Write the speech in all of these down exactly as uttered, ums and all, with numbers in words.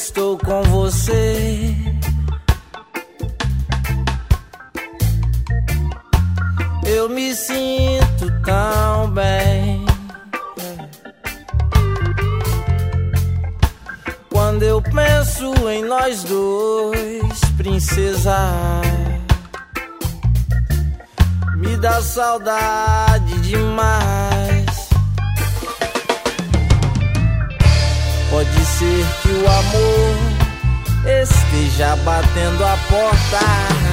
estou com você, eu me sinto tão bem. Quando eu penso em nós dois, princesa, me dá saudade demais. Pode ser que o amor esteja batendo a porta.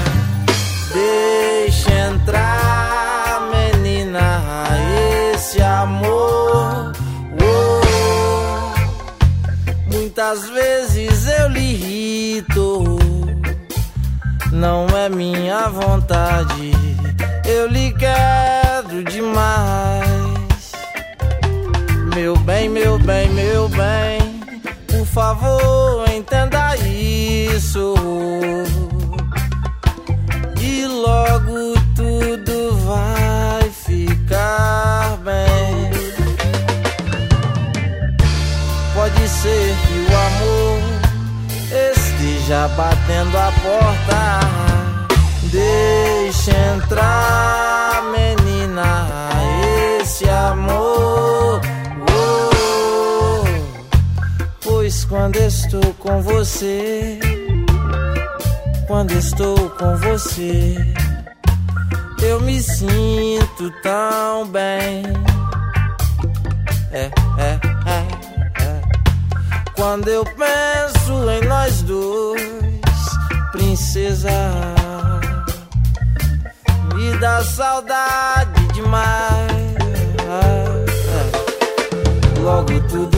Deixa entrar, menina, esse amor. Oh, muitas vezes eu lhe irrito, não é minha vontade, eu lhe quero demais. Meu bem, meu bem, meu bem, por favor, entenda isso. E logo tudo vai ficar bem. Pode ser que o amor esteja batendo a porta. Deixa entrar, menina, esse amor. Oh, pois quando estou com você, quando estou com você, eu me sinto tão bem. É, é, é, é. Quando eu penso em nós dois, princesa, me dá saudade demais. Logo tudo